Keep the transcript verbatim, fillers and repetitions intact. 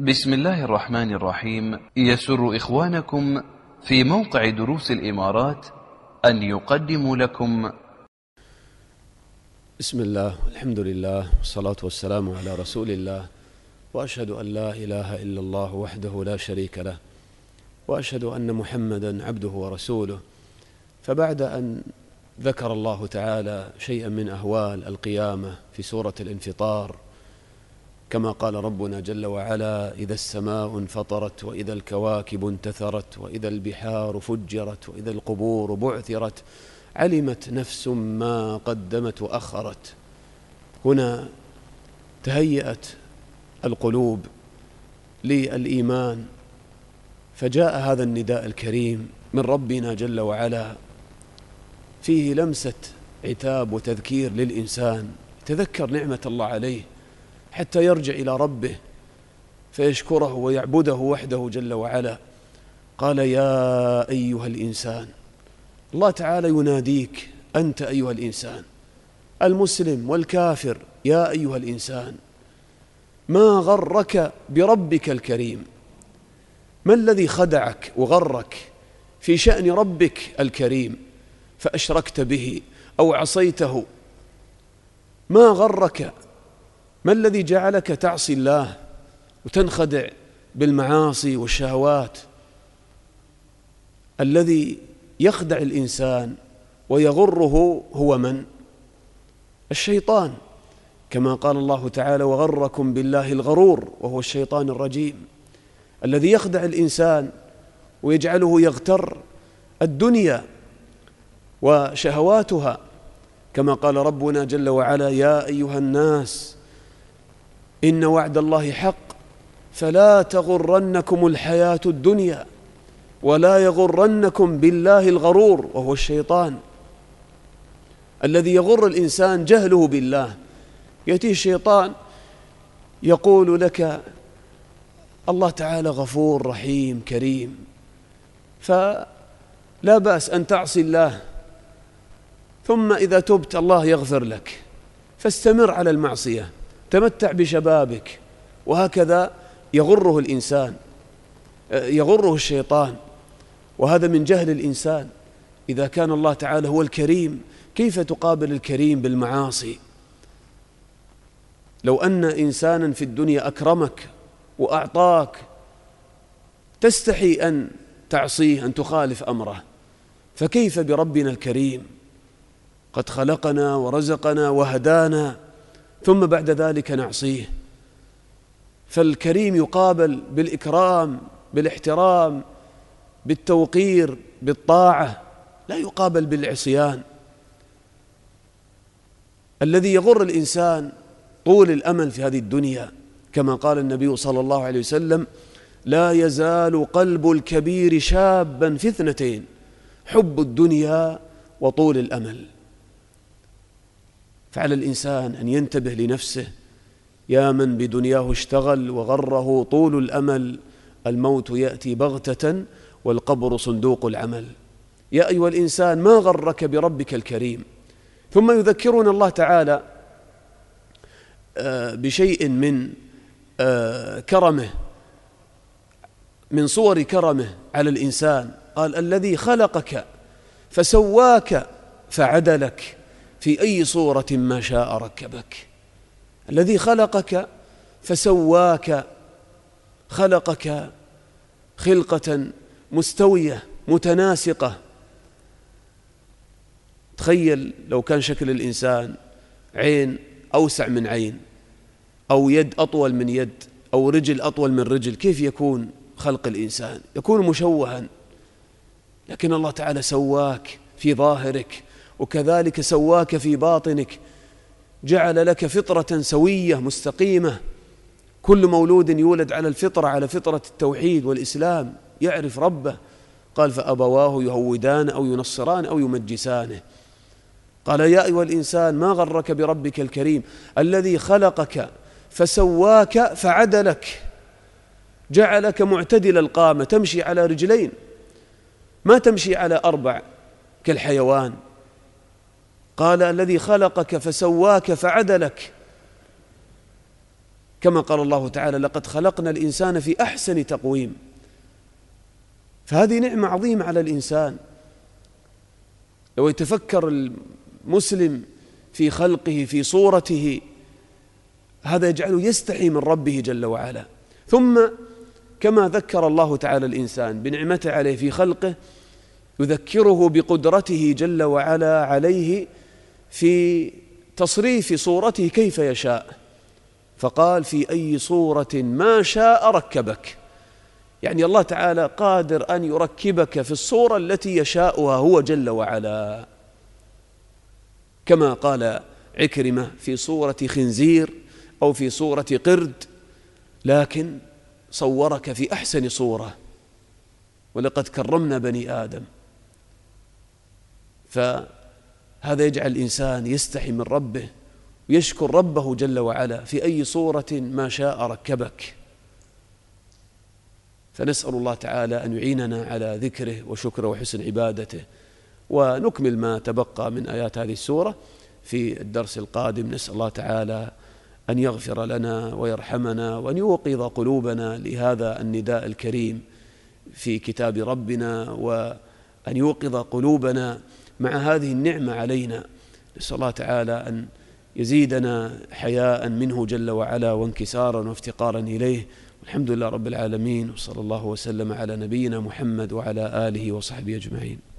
بسم الله الرحمن الرحيم. يسر إخوانكم في موقع دروس الإمارات أن يقدموا لكم بسم الله والحمد لله والصلاة والسلام على رسول الله، وأشهد أن لا إله إلا الله وحده لا شريك له، وأشهد أن محمدا عبده ورسوله. فبعد أن ذكر الله تعالى شيئا من أهوال القيامة في سورة الانفطار، كما قال ربنا جل وعلا: إذا السماء انفطرت، وإذا الكواكب انتثرت، وإذا البحار فجرت، وإذا القبور بعثرت، علمت نفس ما قدمت وأخرت. هنا تهيأت القلوب للإيمان، فجاء هذا النداء الكريم من ربنا جل وعلا فيه لمسة عتاب وتذكير للإنسان، تذكر نعمة الله عليه حتى يرجع إلى ربه فيشكره ويعبده وحده جل وعلا. قال: يا أيها الإنسان. الله تعالى يناديك أنت أيها الإنسان، المسلم والكافر، يا أيها الإنسان، ما غرك بربك الكريم؟ ما الذي خدعك وغرك في شأن ربك الكريم فأشركت به أو عصيته؟ ما غرك؟ ما الذي جعلك تعصي الله وتنخدع بالمعاصي والشهوات؟ الذي يخدع الإنسان ويغره هو من؟ الشيطان، كما قال الله تعالى: وغركم بالله الغرور، وهو الشيطان الرجيم الذي يخدع الإنسان ويجعله يغتر الدنيا وشهواتها، كما قال ربنا جل وعلا: يا أيها الناس إن وعد الله حق فلا تغرنكم الحياة الدنيا ولا يغرنكم بالله الغرور، وهو الشيطان الذي يغر الإنسان جهله بالله. يأتي الشيطان يقول لك الله تعالى غفور رحيم كريم، فلا بأس أن تعصي الله، ثم إذا تبت الله يغفر لك، فاستمر على المعصية، تمتع بشبابك. وهكذا يغره الإنسان، يغره الشيطان، وهذا من جهل الإنسان. إذا كان الله تعالى هو الكريم، كيف تقابل الكريم بالمعاصي؟ لو أن إنسانا في الدنيا أكرمك وأعطاك، تستحي أن تعصيه، أن تخالف أمره، فكيف بربنا الكريم؟ قد خلقنا ورزقنا وهدانا، ثم بعد ذلك نعصيه. فالكريم يقابل بالإكرام، بالاحترام، بالتوقير، بالطاعة، لا يقابل بالعصيان. الذي يغر الإنسان طول الأمل في هذه الدنيا، كما قال النبي صلى الله عليه وسلم: لا يزال قلب الكبير شابا في اثنتين: حب الدنيا وطول الأمل. فعلى الإنسان أن ينتبه لنفسه، يا من بدنياه اشتغل وغره طول الأمل، الموت يأتي بغتة والقبر صندوق العمل. يا أيها الإنسان ما غرك بربك الكريم؟ ثم يذكرنا الله تعالى بشيء من كرمه، من صور كرمه على الإنسان. قال: الذي خلقك فسواك فعدلك في أي صورة ما شاء ركبك. الذي خلقك فسواك، خلقك خلقة مستوية متناسقة. تخيل لو كان شكل الإنسان عين أوسع من عين، أو يد أطول من يد، أو رجل أطول من رجل، كيف يكون خلق الإنسان؟ يكون مشوها. لكن الله تعالى سواك في ظاهرك، وكذلك سواك في باطنك، جعل لك فطرة سوية مستقيمة. كل مولود يولد على الفطرة، على فطرة التوحيد والإسلام، يعرف ربه. قال: فأبواه يهودان أو ينصران أو يمجسانه. قال: يا أيها الإنسان ما غرك بربك الكريم؟ الذي خلقك فسواك فعدلك، جعلك معتدل القامة، تمشي على رجلين، ما تمشي على أربع كالحيوان. قال: الذي خلقك فسواك فعدلك، كما قال الله تعالى لقد خلقنا الإنسان في أحسن تقويم. فهذه نعمة عظيمة على الإنسان. لو يتفكر المسلم في خلقه في صورته هذا يجعله يستحي من ربه جل وعلا. ثم كما ذكر الله تعالى الإنسان بنعمته عليه في خلقه يذكره بقدرته جل وعلا عليه في تصريف صورته كيف يشاء، فقال في أي صورة ما شاء ركبك. يعني الله تعالى قادر أن يركبك في الصورة التي يشاءها هو جل وعلا، كما قال عكرمة في صورة خنزير أو في صورة قرد، لكن صورك في أحسن صورة، ولقد كرمنا بني آدم. فهذا يجعل الإنسان يستحي من ربه ويشكر ربه جل وعلا في أي صورة ما شاء ركبك. فنسأل الله تعالى أن يعيننا على ذكره وشكره وحسن عبادته. ونكمل ما تبقى من آيات هذه السورة في الدرس القادم. نسأل الله تعالى أن يغفر لنا ويرحمنا وأن يوقظ قلوبنا لهذا النداء الكريم في كتاب ربنا، وأن يوقظ قلوبنا مع هذه النعمة علينا. نسأل الله تعالى أن يزيدنا حياء منه جل وعلا وانكسارا وافتقارا إليه. والحمد لله رب العالمين، وصلى الله وسلم على نبينا محمد وعلى آله وصحبه أجمعين.